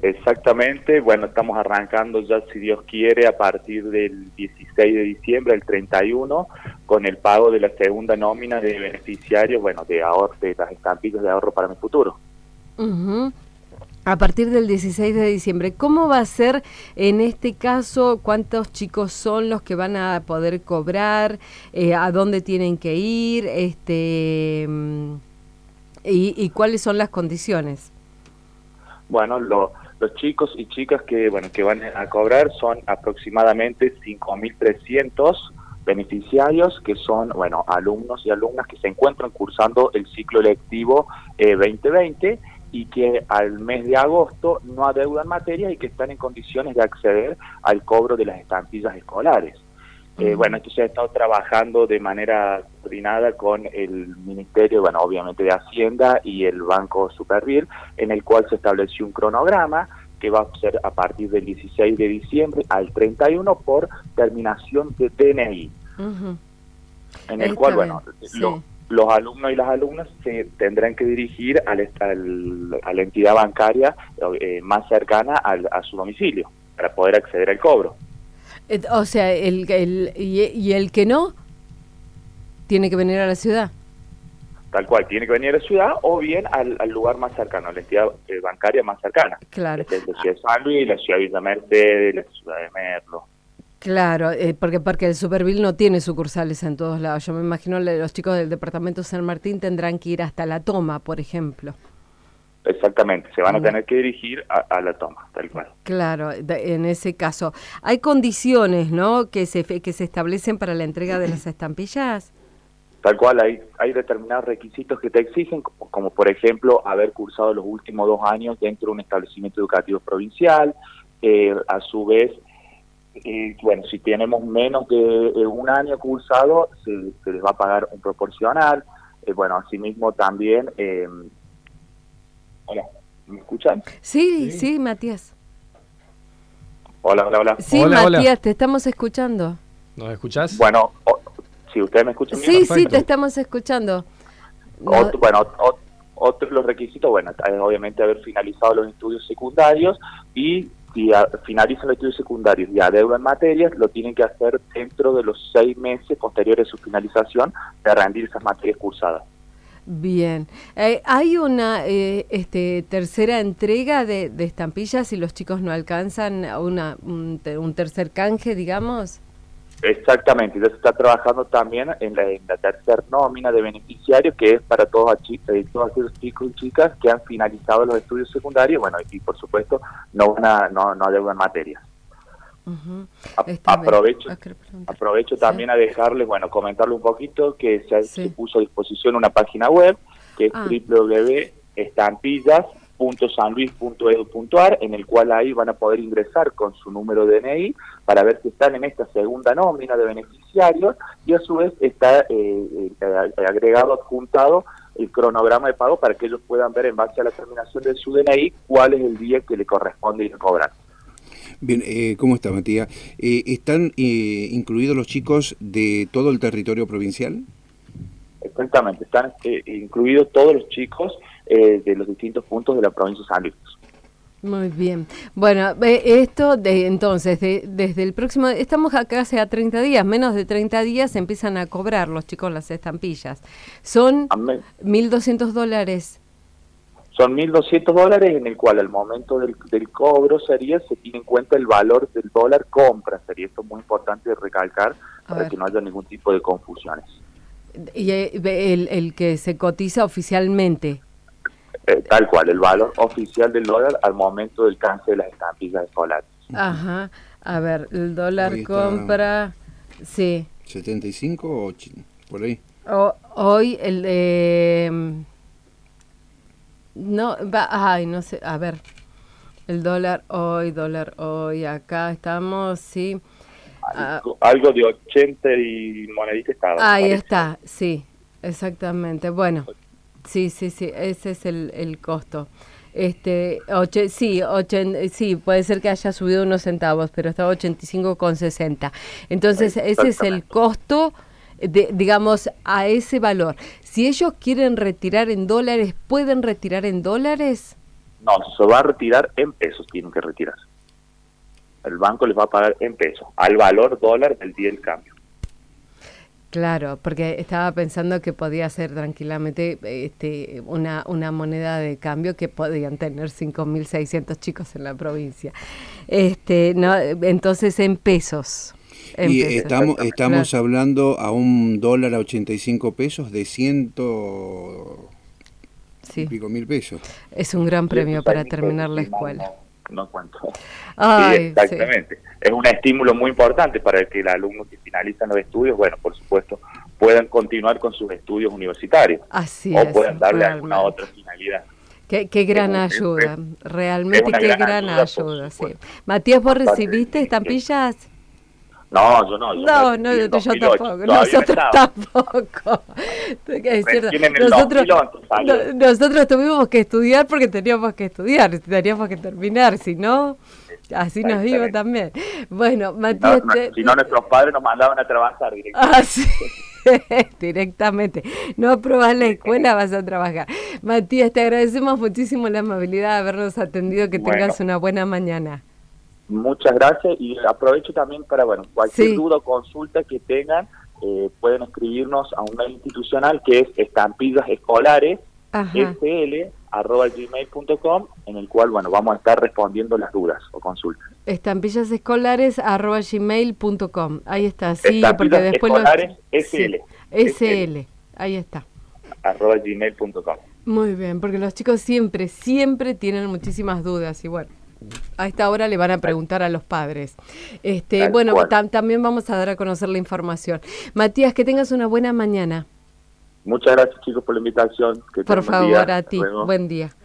Exactamente, bueno, estamos arrancando ya, si Dios quiere, a partir del 16 de diciembre, el 31, con el pago de la segunda nómina de beneficiarios, bueno, de ahorro, de las estampillas de ahorro para mi futuro. Uh-huh. A partir del 16 de diciembre, ¿cómo va a ser en este caso? ¿Cuántos chicos son los que van a poder cobrar? ¿A dónde tienen que ir? ¿Y cuáles son las condiciones? Bueno, los chicos y chicas que van a cobrar son aproximadamente 5.300 beneficiarios, que son, alumnos y alumnas que se encuentran cursando el ciclo lectivo 2020 y que al mes de agosto no adeudan materias y que están en condiciones de acceder al cobro de las estampillas escolares. Esto se ha estado trabajando de manera coordinada con el Ministerio, obviamente de Hacienda y el Banco Superviel, en el cual se estableció un cronograma que va a ser a partir del 16 de diciembre al 31 por terminación de DNI, en el cual, los alumnos y las alumnas se tendrán que dirigir a la entidad bancaria más cercana a su domicilio para poder acceder al cobro. O sea, el que no, tiene que venir a la ciudad. Tal cual, tiene que venir a la ciudad o bien al lugar más cercano, a la entidad bancaria más cercana. Claro. La ciudad de San Luis, la ciudad de Villa Mercedes, la ciudad de Merlo. Claro, porque el Supervil no tiene sucursales en todos lados. Yo me imagino los chicos del departamento San Martín tendrán que ir hasta La Toma, por ejemplo. Exactamente, se van a tener que dirigir a La Toma, tal cual. Claro, en ese caso. ¿Hay condiciones, no, que se establecen para la entrega de las estampillas? Tal cual, hay determinados requisitos que te exigen, como por ejemplo haber cursado los últimos 2 años dentro de un establecimiento educativo provincial. A su vez, si tenemos menos de 1 año cursado, se les va a pagar un proporcional. Asimismo también... Hola, ¿me escuchan? Sí, Matías. Hola. Sí, hola, Matías, te estamos escuchando. ¿Nos escuchás? Bueno, si ustedes me escuchan bien. Sí, te estamos escuchando. Otro de los requisitos, obviamente haber finalizado los estudios secundarios, y si finalizan los estudios secundarios y adeudan materias, lo tienen que hacer dentro de los 6 meses posteriores a su finalización de rendir esas materias cursadas. Bien. ¿Hay una tercera entrega de estampillas si los chicos no alcanzan un tercer canje, digamos? Exactamente, ya se está trabajando también en la tercera nómina de beneficiarios, que es para todos aquellos chicos y chicas que han finalizado los estudios secundarios, y por supuesto no adeudan materias. Uh-huh. Aprovecho también a dejarles, comentarles un poquito que se puso a disposición una página web que es www.estampillas.sanluis.edu.ar, en el cual ahí van a poder ingresar con su número de DNI para ver si están en esta segunda nómina de beneficiarios, y a su vez está agregado, adjuntado el cronograma de pago para que ellos puedan ver en base a la terminación de su DNI cuál es el día que le corresponde ir a cobrar. Bien, ¿cómo está, Matías? ¿Están incluidos los chicos de todo el territorio provincial? Exactamente, están incluidos todos los chicos de los distintos puntos de la provincia de San Luis. Muy bien. Bueno, esto entonces, desde el próximo... Estamos acá hace 30 días, menos de 30 días empiezan a cobrar los chicos las estampillas. Son $1.200. Son $1.200, en el cual al momento del cobro se tiene en cuenta el valor del dólar compra. Esto es muy importante de recalcar para que no haya ningún tipo de confusiones. Y el que se cotiza oficialmente. Tal cual, el valor oficial del dólar al momento del canje de las estampillas escolares. Ajá, a ver, el dólar compra, sí. 75 o por ahí. Hoy el de... no sé, a ver, el dólar hoy, acá estamos, sí. Algo de 80 y monedita estaba. Ahí está, sí, exactamente, bueno. Sí, ese es el costo. Sí, puede ser que haya subido unos centavos, pero estaba 85,60. Entonces, ese es el costo, digamos, a ese valor. Si ellos quieren retirar en dólares, ¿pueden retirar en dólares? No, se va a retirar en pesos, tienen que retirarse. El banco les va a pagar en pesos, al valor dólar del día del cambio. Claro, porque estaba pensando que podía ser tranquilamente una moneda de cambio que podían tener 5.600 chicos en la provincia. No, entonces en pesos. Y estamos hablando a $1 a 85 pesos de 100 y pico mil pesos. Es un gran premio para terminar la escuela. No cuento. Ay, sí, exactamente. Sí. Es un estímulo muy importante para que el alumno que finalizan los estudios, bueno, por supuesto, puedan continuar con sus estudios universitarios. Así o puedan darle alguna otra finalidad. Qué gran ayuda, realmente qué gran ayuda. Sí. Matías, ¿vos recibiste estampillas? No, yo no. Yo tampoco. Nosotros tampoco. Es cierto. Nosotros tuvimos que estudiar porque teníamos que estudiar, teníamos que terminar, si no, así nos iba también. Bueno, Matías... si no, nuestros padres nos mandaban a trabajar directamente. Sí. Directamente. No aprobás la escuela, vas a trabajar. Matías, te agradecemos muchísimo la amabilidad de habernos atendido, que tengas una buena mañana. Muchas gracias y aprovecho también para, cualquier duda o consulta que tengan, pueden escribirnos a un mail institucional que es estampillasescolares@gmail.com, en el cual, vamos a estar respondiendo las dudas o consultas. Estampillasescolares@gmail.com, ahí está, sí, porque después SL, ahí está. @gmail.com. Muy bien, porque los chicos siempre tienen muchísimas dudas y a esta hora le van a preguntar a los padres. También vamos a dar a conocer la información. Matías, que tengas una buena mañana. Muchas gracias, chicos, por la invitación. Por favor, a ti. Buen día.